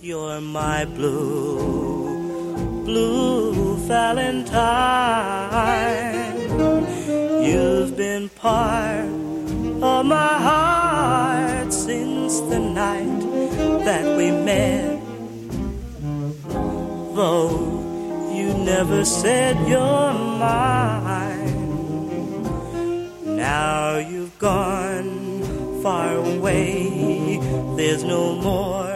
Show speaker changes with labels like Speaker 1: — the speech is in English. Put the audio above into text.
Speaker 1: You're my blue, blue Valentine. You've been part of my heart since the night that we met. Though you never said you're mine, now you've gone far away. There's no more